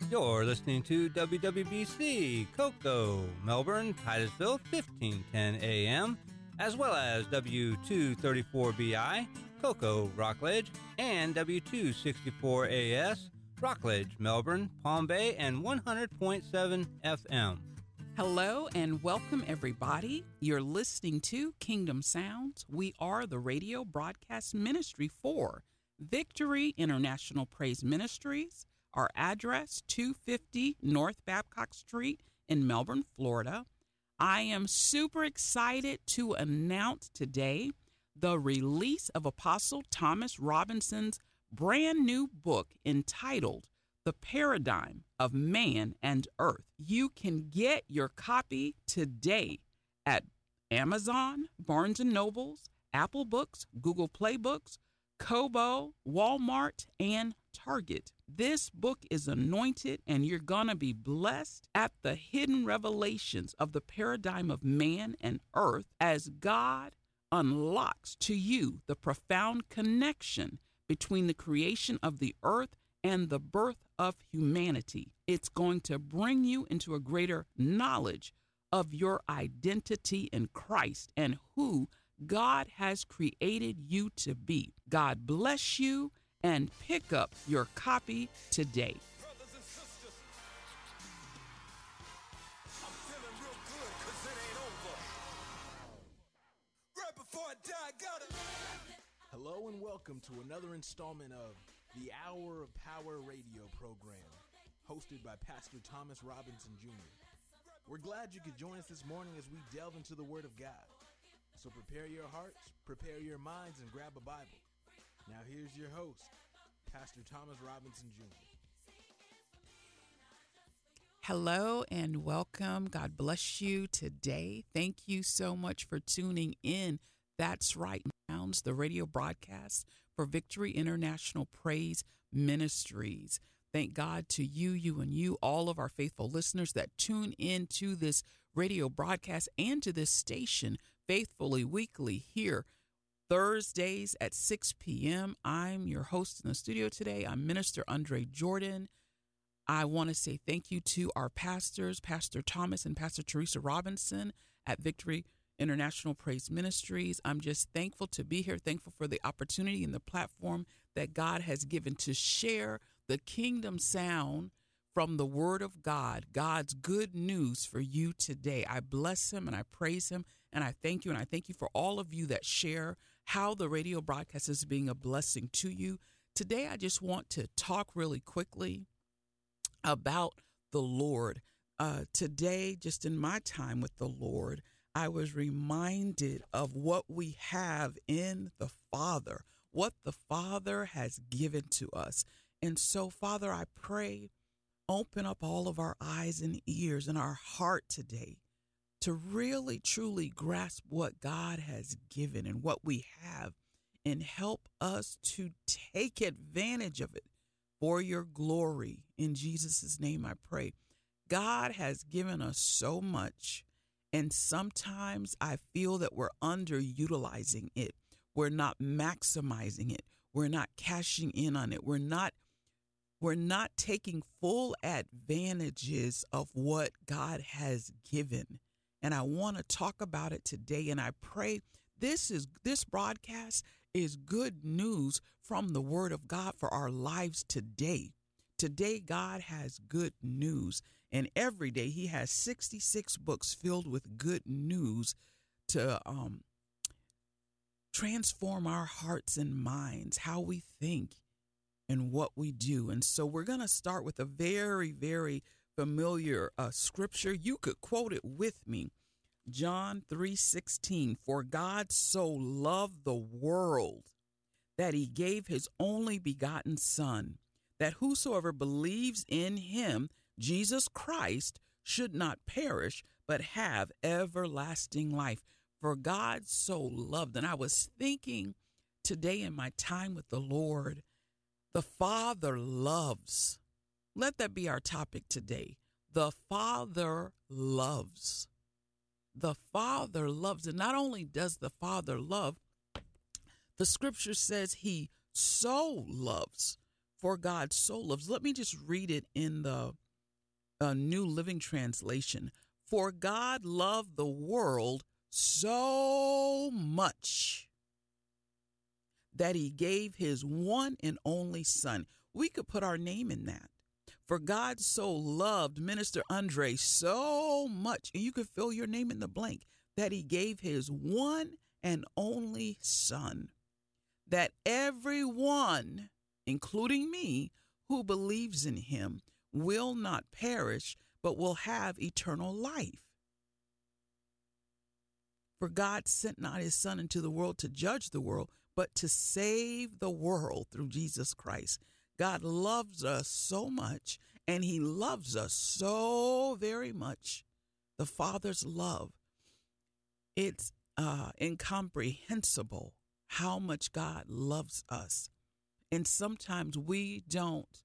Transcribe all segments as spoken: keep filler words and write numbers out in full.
You're listening to W W B C, Cocoa, Melbourne, Titusville, fifteen ten A M, as well as W two thirty-four B I, Cocoa, Rockledge, and W two sixty-four A S, Rockledge, Melbourne, Palm Bay, and one hundred point seven F M. Hello and welcome, everybody. You're listening to Kingdom Sounds. We are the radio broadcast ministry for Victory International Praise Ministries. Our address, two fifty North Babcock Street in Melbourne, Florida. I am super excited to announce today the release of Apostle Thomas Robinson's brand new book entitled The Paradigm of Man and Earth. You can get your copy today at Amazon, Barnes and Nobles, Apple Books, Google Play Books, Kobo, Walmart, and Target. This book is anointed, and you're going to be blessed at the hidden revelations of the paradigm of man and earth as God unlocks to you the profound connection between the creation of the earth and the birth of humanity. It's going to bring you into a greater knowledge of your identity in Christ and who God has created you to be. God bless you, and pick up your copy today. Brothers and sisters, I'm feeling real good cause it ain't over. Right before I die, I got it. Hello and welcome to another installment of the Hour of Power radio program, hosted by Pastor Thomas Robinson Junior We're glad you could join us this morning as we delve into the Word of God. So prepare your hearts, prepare your minds, and grab a Bible. Now here's your host, Pastor Thomas Robinson Junior Hello and welcome. God bless you today. Thank you so much for tuning in. That's right, Sounds, the radio broadcast for Victory International Praise Ministries. Thank God to you, you, and you, all of our faithful listeners that tune in to this radio broadcast and to this station faithfully weekly here Thursdays at six p.m. I'm your host in the studio today. I'm Minister Andre Jordan. I want to say thank you to our pastors, Pastor Thomas and Pastor Teresa Robinson at Victory International Praise Ministries. I'm just thankful to be here, thankful for the opportunity and the platform that God has given to share the kingdom sound from the Word of God, God's good news for you today. I bless him and I praise him and I thank you. And I thank you for all of you that share how the radio broadcast is being a blessing to you. Today, I just want to talk really quickly about the Lord. Uh, today, just in my time with the Lord, I was reminded of what we have in the Father, what the Father has given to us. And so, Father, I pray, open up all of our eyes and ears and our heart today to really, truly grasp what God has given and what we have and help us to take advantage of it for your glory. In Jesus' name, I pray. God has given us so much, and sometimes I feel that we're underutilizing it. We're not maximizing it. We're not cashing in on it. We're not We're not taking full advantages of what God has given. And I want to talk about it today. And I pray this is this broadcast is good news from the Word of God for our lives today. Today, God has good news. And every day he has sixty-six books filled with good news to um, transform our hearts and minds, how we think and what we do. And so we're going to start with a very, very familiar uh, scripture. You could quote it with me. John three sixteen, for God so loved the world that he gave his only begotten Son, that whosoever believes in him, Jesus Christ, should not perish, but have everlasting life. For God so loved. And I was thinking today in my time with the Lord, the Father loves. Let that be our topic today. The Father loves. The Father loves. And not only does the Father love, the scripture says he so loves. For God so loves. Let me just read it in the uh, New Living Translation. For God loved the world so much that he gave his one and only son. We could put our name in that. For God so loved Minister Andre so much, and you could fill your name in the blank, that he gave his one and only son, that everyone, including me, who believes in him will not perish, but will have eternal life. For God sent not his son into the world to judge the world, but to save the world through Jesus Christ. God loves us so much, and he loves us so very much. The Father's love, it's uh, incomprehensible how much God loves us. And sometimes we don't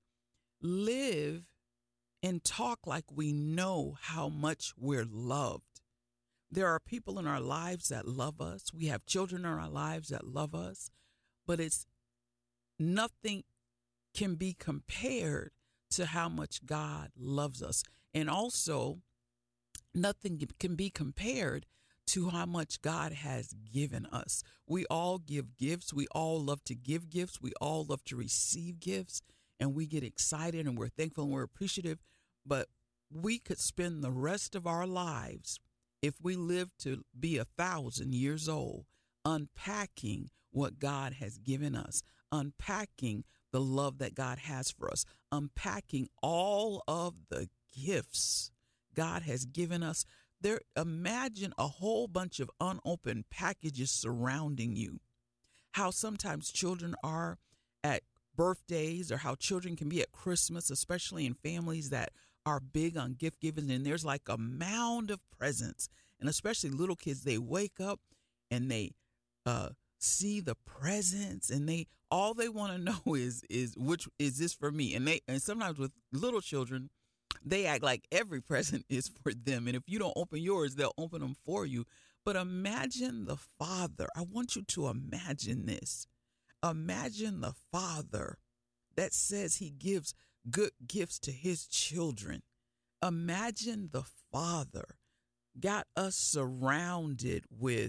live and talk like we know how much we're loved. There are people in our lives that love us. We have children in our lives that love us, but it's nothing can be compared to how much God loves us. And also, nothing can be compared to how much God has given us. We all give gifts. We all love to give gifts. We all love to receive gifts, and we get excited and we're thankful and we're appreciative. But we could spend the rest of our lives, if we live to be a thousand years old, unpacking what God has given us, unpacking the love that God has for us, unpacking all of the gifts God has given us. There, imagine a whole bunch of unopened packages surrounding you. How sometimes children are at birthdays, or how children can be at Christmas, especially in families that are big on gift giving, and there's like a mound of presents. And especially little kids, they wake up and they uh, see the presents, and they all they want to know is is which is this for me? And they and sometimes with little children, they act like every present is for them. And if you don't open yours, they'll open them for you. But imagine the Father. I want you to imagine this. Imagine the Father that says he gives good gifts to his children. Imagine the Father got us surrounded with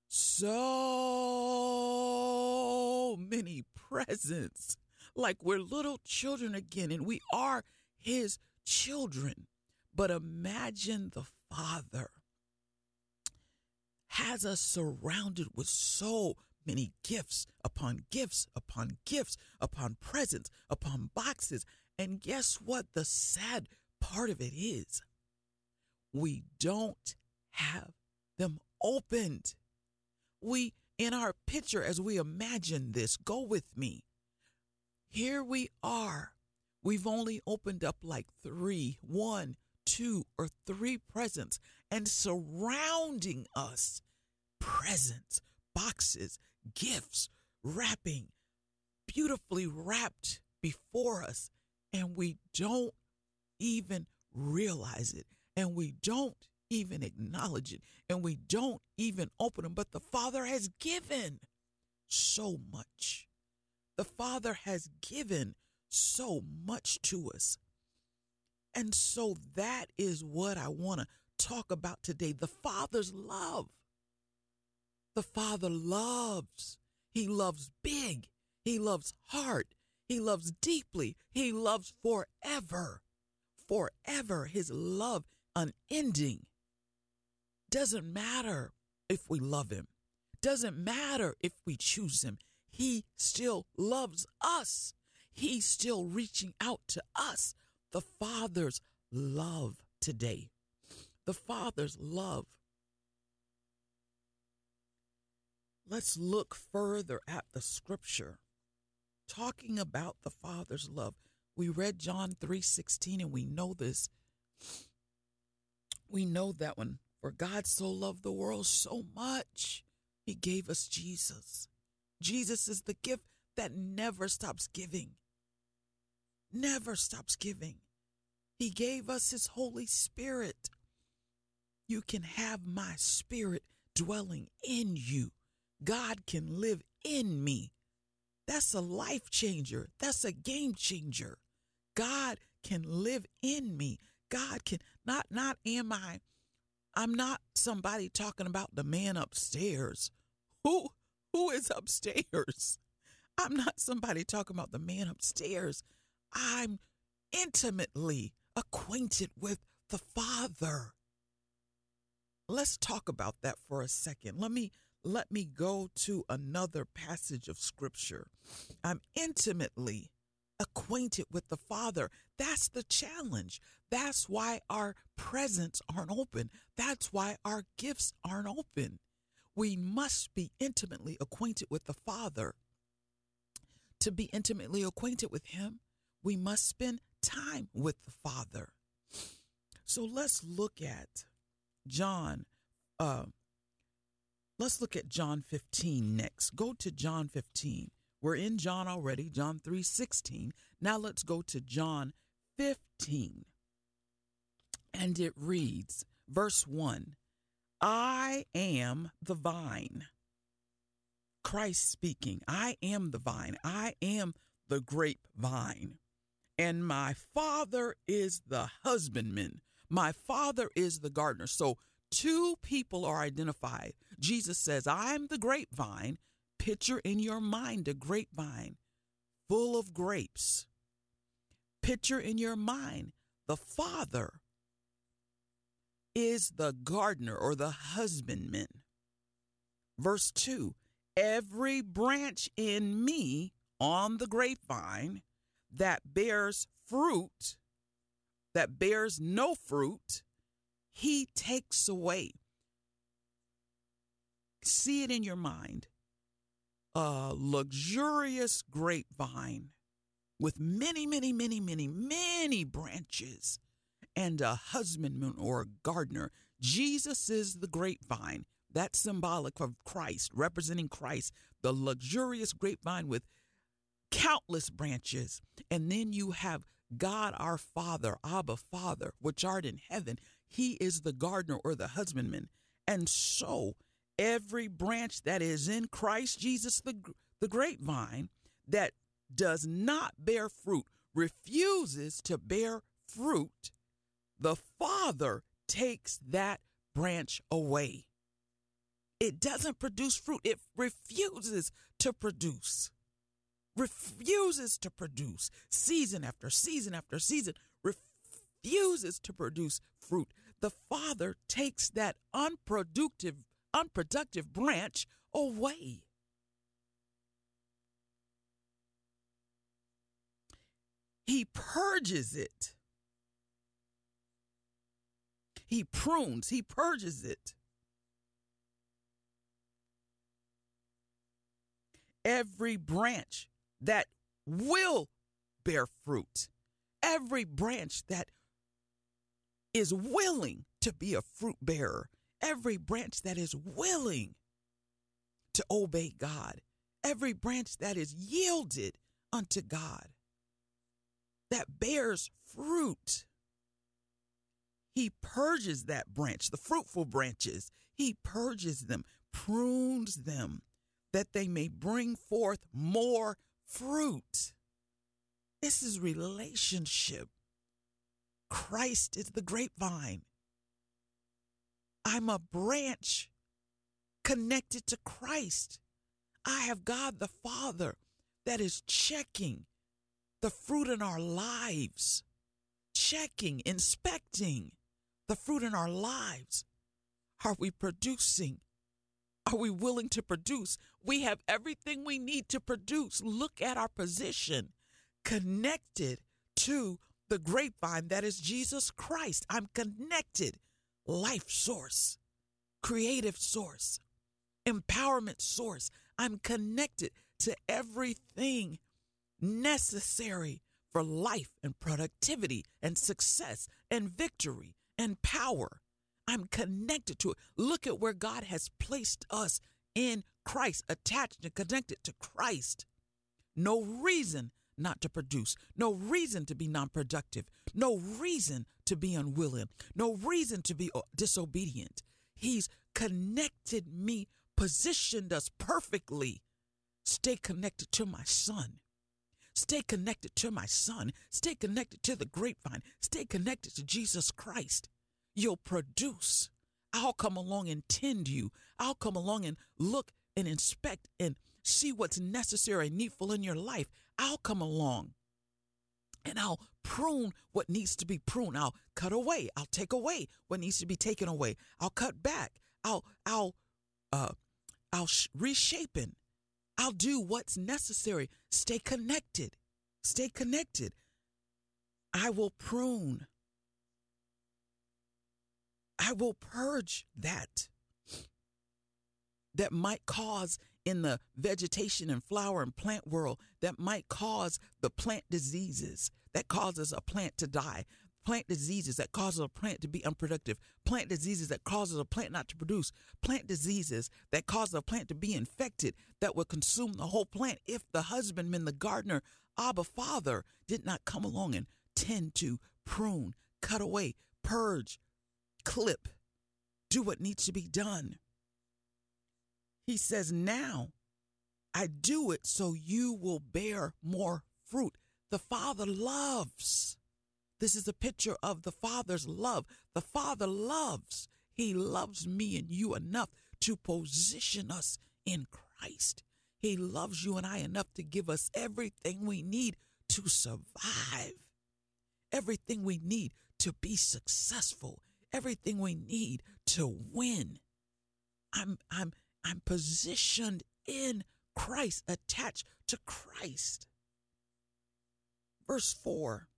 so many presents, like we're little children again, and we are his children. But imagine the Father has us surrounded with so many gifts upon gifts upon gifts upon presents upon boxes. And guess what? The sad part of it is we don't have them opened. We, in our picture, as we imagine this, go with me. Here we are. We've only opened up like three, one, two, or three presents, and surrounding us, presents, boxes, gifts, wrapping, beautifully wrapped before us, and we don't even realize it, and we don't even acknowledge it, and we don't even open them. But the Father has given so much. The Father has given so much to us. And so that is what I want to talk about today. The Father's love. The Father loves. He loves big. He loves hard. He loves deeply. He loves forever. Forever. His love unending. Doesn't matter if we love him. Doesn't matter if we choose him. He still loves us. He's still reaching out to us. The Father's love today. The Father's love. Let's look further at the scripture. Talking about the Father's love. We read John three sixteen, and we know this. We know that one. For God so loved the world so much, he gave us Jesus. Jesus is the gift that never stops giving. Never stops giving. He gave us his Holy Spirit. You can have my spirit dwelling in you. God can live in me. That's a life changer. That's a game changer. God can live in me. God can not, not am I, I'm not somebody talking about the man upstairs. Who, who is upstairs? I'm not somebody talking about the man upstairs. I'm intimately acquainted with the Father. Let's talk about that for a second. Let me let me go to another passage of scripture. I'm intimately acquainted with the Father. That's the challenge. That's why our presents aren't open. That's why our gifts aren't open. We must be intimately acquainted with the Father. To be intimately acquainted with him, we must spend time with the Father. So let's look at John. Uh, let's look at John fifteen next. Go to John fifteen. We're in John already, John three sixteen. Now let's go to John fifteen. And it reads, verse one, I am the vine. Christ speaking, I am the vine. I am the grapevine. And my Father is the husbandman. My Father is the gardener. So two people are identified. Jesus says, I'm the grapevine. Picture in your mind a grapevine full of grapes. Picture in your mind the Father is the gardener or the husbandman. Verse two, every branch in me on the grapevine that bears fruit, that bears no fruit, he takes away. See it in your mind. A luxurious grapevine with many, many, many, many, many branches and a husbandman or a gardener. Jesus is the grapevine. That's symbolic of Christ, representing Christ, the luxurious grapevine with countless branches. And then you have God our Father, Abba Father, which art in heaven. He is the gardener or the husbandman. And so every branch that is in Christ Jesus, the, the grapevine, that does not bear fruit, refuses to bear fruit, the Father takes that branch away. It doesn't produce fruit. It refuses to produce. Refuses to produce. Season after season after season. Refuses to produce fruit. The Father takes that unproductive, unproductive branch away. He purges it. He prunes. He purges it. Every branch that will bear fruit, every branch that is willing to be a fruit bearer, every branch that is willing to obey God, every branch that is yielded unto God, that bears fruit, he purges that branch, the fruitful branches. He purges them, prunes them, that they may bring forth more fruit. This is relationship. Christ is the grapevine. I'm a branch connected to Christ. I have God the Father that is checking the fruit in our lives, checking, inspecting the fruit in our lives. Are we producing? Are we willing to produce? We have everything we need to produce. Look at our position connected to the grapevine that is Jesus Christ. I'm connected. Life source, creative source, empowerment source. I'm connected to everything necessary for life and productivity and success and victory and power. I'm connected to it. Look at where God has placed us in Christ, attached and connected to Christ. No reason not to produce. No reason to be non-productive. No reason to be unwilling. No reason to be disobedient. He's connected me, positioned us perfectly Stay connected to my son. Stay connected to my son. Stay connected to the grapevine. Stay connected to Jesus Christ. You'll produce. I'll come along and tend you. I'll come along and look and inspect and see what's necessary and needful in your life. I'll come along and I'll prune what needs to be pruned. I'll cut away. I'll take away what needs to be taken away. I'll cut back. I'll, I'll, uh, I'll sh- reshaping. I'll do what's necessary. Stay connected. Stay connected. I will prune. I will purge that that might cause in the vegetation and flower and plant world, that might cause the plant diseases that causes a plant to die, plant diseases that causes a plant to be unproductive, plant diseases that causes a plant not to produce, plant diseases that cause a plant to be infected that will consume the whole plant if the husbandman, the gardener, Abba Father, did not come along and tend to prune, cut away, purge, clip, do what needs to be done. He says, now I do it so you will bear more fruit. The Father loves. This is a picture of the Father's love. The Father loves. He loves me and you enough to position us in Christ. He loves you and I enough to give us everything we need to survive, everything we need to be successful, everything we need to win. I'm, I'm, I'm positioned in Christ, attached to Christ. Verse four,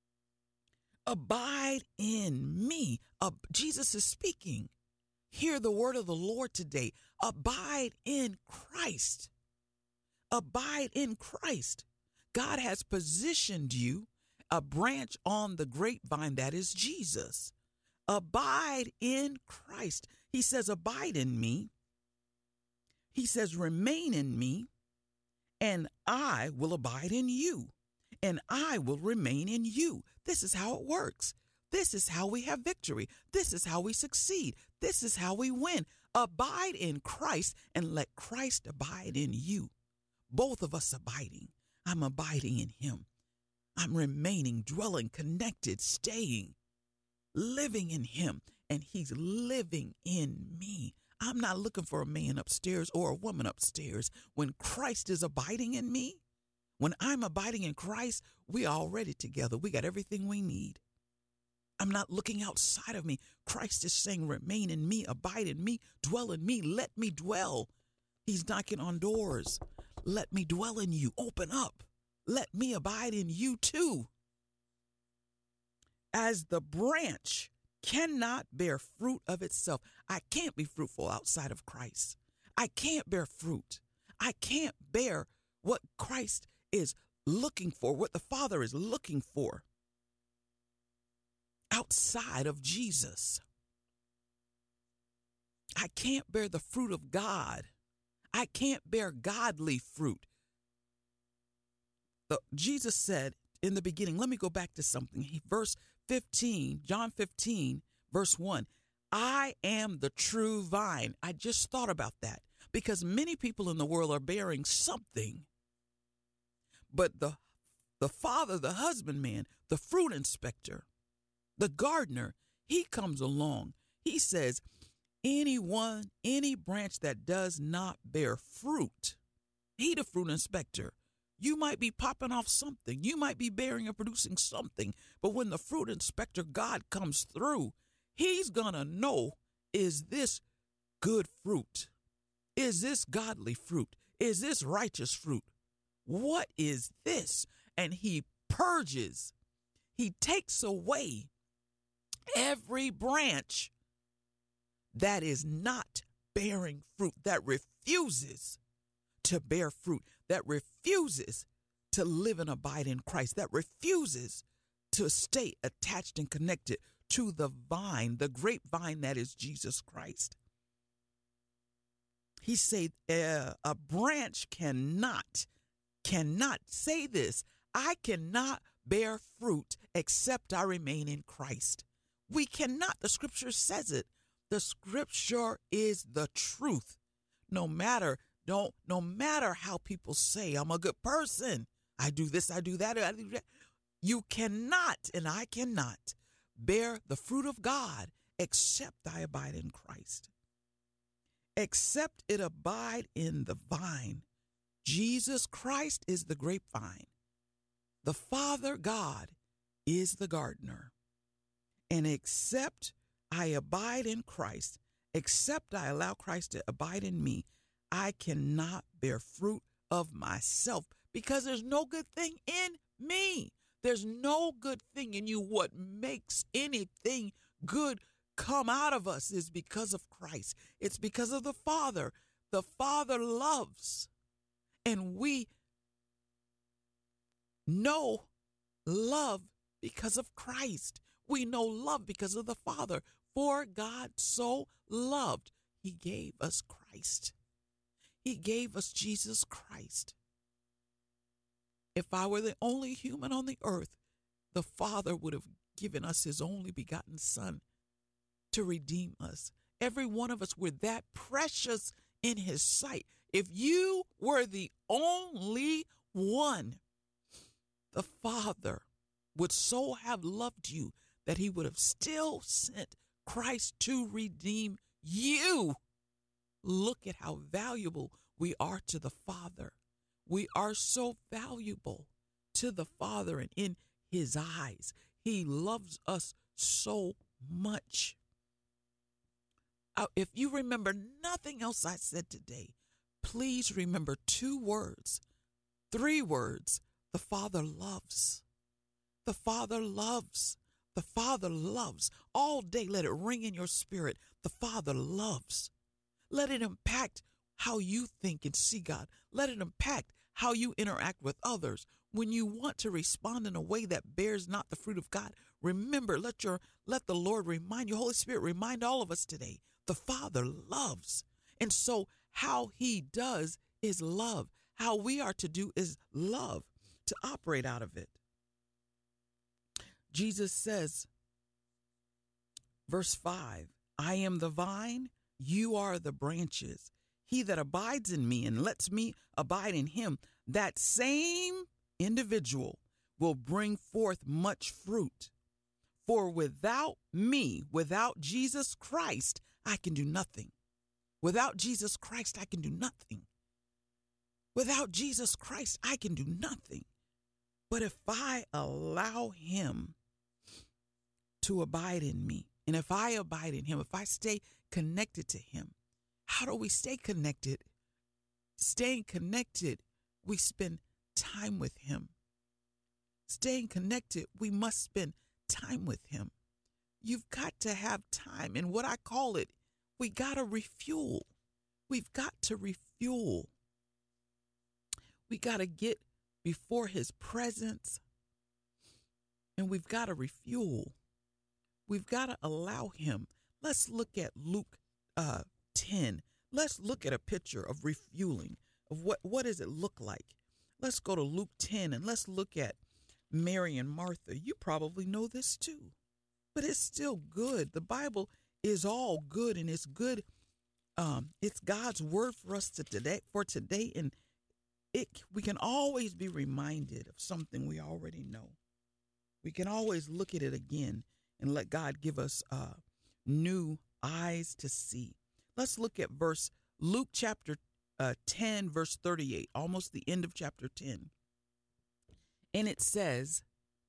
abide in me. Uh, Jesus is speaking. Hear the word of the Lord today. Abide in Christ. Abide in Christ. God has positioned you a branch on the grapevine that is Jesus. Abide in Christ. He says, abide in me. He says, remain in me, and I will abide in you, and I will remain in you. This is how it works. This is how we have victory. This is how we succeed. This is how we win. Abide in Christ and let Christ abide in you. Both of us abiding. I'm abiding in him. I'm remaining, dwelling, connected, staying, living in him, and he's living in me. I'm not looking for a man upstairs or a woman upstairs. When Christ is abiding in me, when I'm abiding in Christ, we are already together. We got everything we need. I'm not looking outside of me. Christ is saying, remain in me, abide in me, dwell in me, let me dwell. He's knocking on doors. Let me dwell in you. Open up. Let me abide in you too. As the branch cannot bear fruit of itself. I can't be fruitful outside of Christ. I can't bear fruit. I can't bear what Christ is looking for, what the Father is looking for outside of Jesus. I can't bear the fruit of God. I can't bear godly fruit. The, Jesus said in the beginning, let me go back to something. He, verse fifteen, John fifteen, verse one, I am the true vine. I just thought about that because many people in the world are bearing something, but the, the father, the husbandman, the fruit inspector, the gardener, he comes along. He says, anyone, any branch that does not bear fruit, he the fruit inspector. You might be popping off something. You might be bearing and producing something. But when the fruit inspector, God, comes through, he's going to know, is this good fruit? Is this godly fruit? Is this righteous fruit? What is this? And he purges. He takes away every branch that is not bearing fruit, that refuses to bear fruit, that refuses to live and abide in Christ, that refuses to stay attached and connected to the vine, the grapevine that is Jesus Christ. He said, uh, a branch cannot, cannot say this, I cannot bear fruit except I remain in Christ. We cannot. The scripture says it. The scripture is the truth. No matter Don't, no matter how people say I'm a good person, I do this, I do that, I do that. You cannot, and I cannot, bear the fruit of God except I abide in Christ. Except it abide in the vine. Jesus Christ is the grapevine. The Father God is the gardener. And except I abide in Christ, except I allow Christ to abide in me, I cannot bear fruit of myself because there's no good thing in me. There's no good thing in you. What makes anything good come out of us is because of Christ. It's because of the Father. The Father loves. And we know love because of Christ. We know love because of the Father. For God so loved, he gave us Christ. He gave us Jesus Christ. If I were the only human on the earth, the Father would have given us his only begotten Son to redeem us. Every one of us were that precious in his sight. If you were the only one, the Father would so have loved you that he would have still sent Christ to redeem you. Look at how valuable we are to the Father. We are so valuable to the Father and in his eyes. He loves us so much. Uh, if you remember nothing else I said today, please remember two words, three words. The Father loves. The Father loves. The Father loves. All day, let it ring in your spirit. The Father loves. Let it impact how you think and see God. Let it impact how you interact with others. When you want to respond in a way that bears not the fruit of God, remember, let your let the Lord remind you, Holy Spirit, remind all of us today, the Father loves. And so how he does is love. How we are to do is love, to operate out of it. Jesus says, verse five, I am the vine, you are the branches. He that abides in me and lets me abide in him, that same individual will bring forth much fruit. For without me, without Jesus Christ, I can do nothing. Without Jesus Christ, I can do nothing. Without Jesus Christ, I can do nothing. But if I allow him to abide in me, and if I abide in him, if I stay connected to him, how do we stay connected? Staying connected, we spend time with him. Staying connected, we must spend time with him. You've got to have time. And what I call it, we got to refuel. We've got to refuel. We got to get before his presence, and we've got to refuel. We've got to allow him. Let's look at Luke uh, ten. Let's look at a picture of refueling, of what, what does it look like? Let's go to Luke ten and let's look at Mary and Martha. You probably know this too, but it's still good. The Bible is all good, and it's good. Um, it's God's word for us to today, for today, and it we can always be reminded of something we already know. We can always look at it again and let God give us uh, new eyes to see. Let's look at verse Luke chapter uh, ten, verse thirty-eight, almost the end of chapter ten. And it says,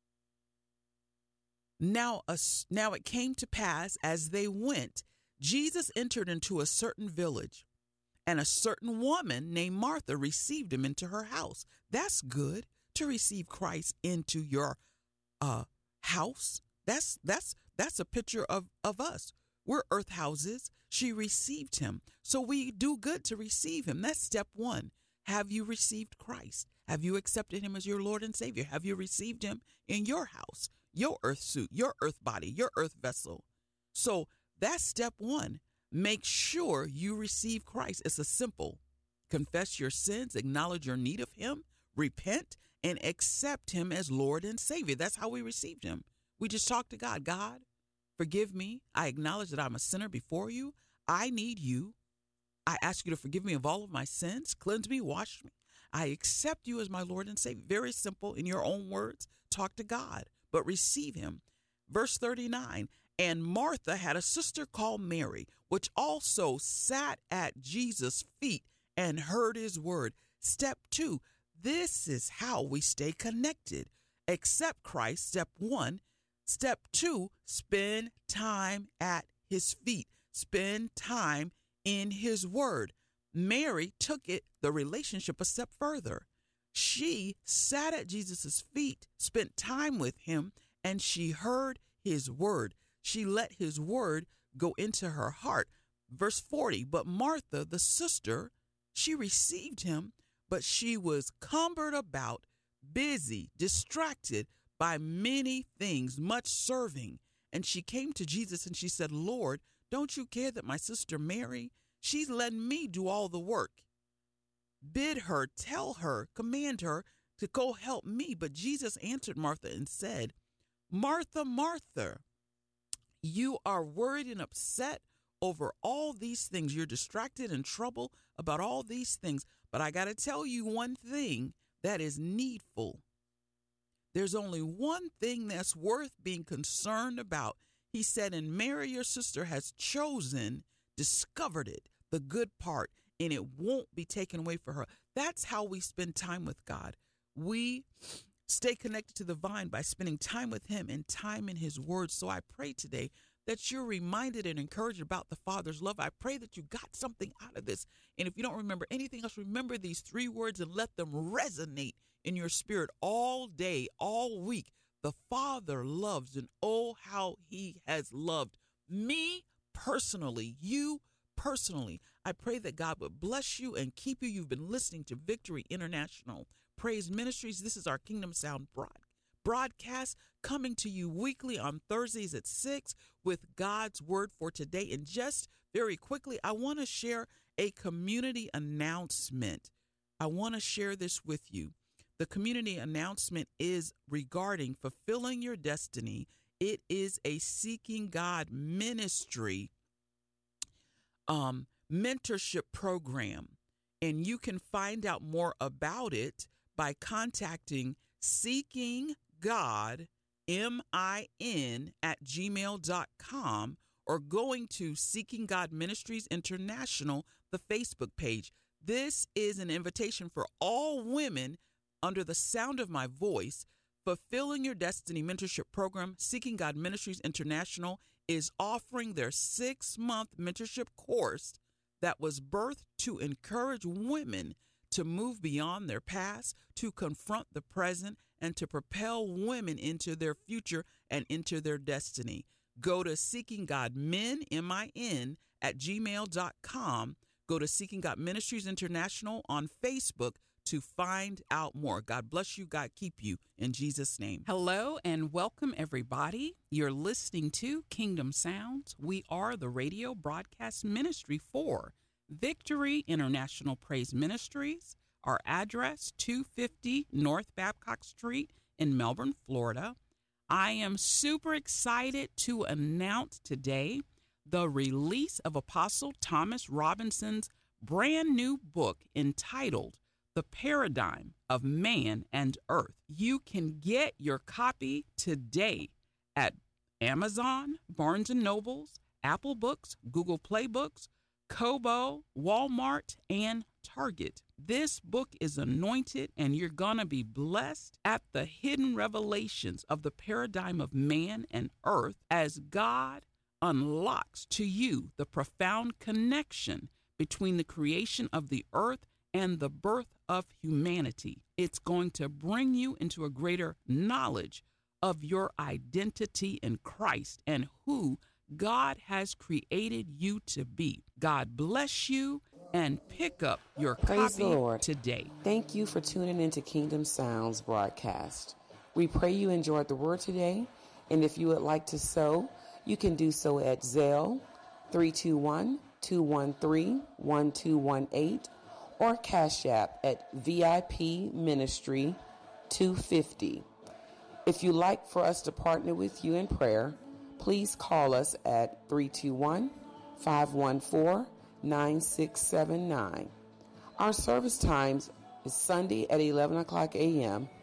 Now, a, now it came to pass as they went, Jesus entered into a certain village, and a certain woman named Martha received him into her house. That's good, to receive Christ into your uh, house. That's that's that's a picture of, of us. We're earth houses. She received him. So we do good to receive him. That's step one. Have you received Christ? Have you accepted him as your Lord and Savior? Have you received him in your house, your earth suit, your earth body, your earth vessel? So that's step one. Make sure you receive Christ. It's a simple. Confess your sins, acknowledge your need of him, repent, and accept him as Lord and Savior. That's how we received him. We just talk to God. God, forgive me. I acknowledge that I'm a sinner before you. I need you. I ask you to forgive me of all of my sins, cleanse me, wash me. I accept you as my Lord and Savior. Very simple. In your own words, talk to God, but receive him. Verse thirty-nine, and Martha had a sister called Mary, which also sat at Jesus' feet and heard his word. Step two, this is how we stay connected. Accept Christ, step one. Step two, spend time at his feet. Spend time in his word. Mary took it, the relationship, a step further. She sat at Jesus' feet, spent time with him, and she heard his word. She let his word go into her heart. Verse forty, but Martha, the sister, she received him, but she was cumbered about, busy, distracted by many things, much serving. And she came to Jesus and she said, Lord, don't you care that my sister Mary, she's letting me do all the work? Bid her, tell her, command her to go help me. But Jesus answered Martha and said, Martha, Martha, you are worried and upset over all these things. You're distracted and troubled about all these things. But I got to tell you one thing that is needful. There's only one thing that's worth being concerned about. He said, and Mary, your sister, has chosen, discovered it, the good part, and it won't be taken away from her. That's how we spend time with God. We stay connected to the vine by spending time with him and time in his word. So I pray today that you're reminded and encouraged about the Father's love. I pray that you got something out of this. And if you don't remember anything else, remember these three words and let them resonate in your spirit all day, all week. The Father loves, and oh, how he has loved me personally, you personally. I pray that God would bless you and keep you. You've been listening to Victory International Praise Ministries. This is our Kingdom Sound broad, broadcast coming to you weekly on Thursdays at six with God's Word for today. And just very quickly, I want to share a community announcement. I want to share this with you. The community announcement is regarding fulfilling your destiny. It is a Seeking God ministry um, mentorship program, and you can find out more about it by contacting Seeking God, M I N, at gmail dot com, or going to Seeking God Ministries International, the Facebook page. This is an invitation for all women under the sound of my voice. Fulfilling Your Destiny Mentorship Program, Seeking God Ministries International, is offering their six-month mentorship course that was birthed to encourage women to move beyond their past, to confront the present, and to propel women into their future and into their destiny. Go to Seeking God Men, M I N, at gmail dot com. Go to Seeking God Ministries International on Facebook to find out more. God bless you. God keep you in Jesus' name. Hello and welcome, everybody. You're listening to Kingdom Sounds. We are the radio broadcast ministry for Victory International Praise Ministries. Our address, two fifty North Babcock Street in Melbourne, Florida. I am super excited to announce today the release of Apostle Thomas Robinson's brand new book entitled The Paradigm of Man and Earth. You can get your copy today at Amazon, Barnes and Nobles, Apple Books, Google Play Books, Kobo, Walmart, and Target. This book is anointed, and you're going to be blessed at the hidden revelations of the paradigm of man and earth as God unlocks to you the profound connection between the creation of the earth and the birth of humanity. It's going to bring you into a greater knowledge of your identity in Christ and who God has created you to be. God bless you, and pick up your Praise copy the Lord. today. Thank you for tuning into Kingdom Sounds broadcast. We pray you enjoyed the word today, and if you would like to sow, you can do so at Zelle three two one, two one three, one two one eight or Cash App at V I P Ministry two fifty. If you'd like for us to partner with you in prayer, please call us at three two one, five one four, nine six seven nine. Our service times is Sunday at eleven o'clock a.m.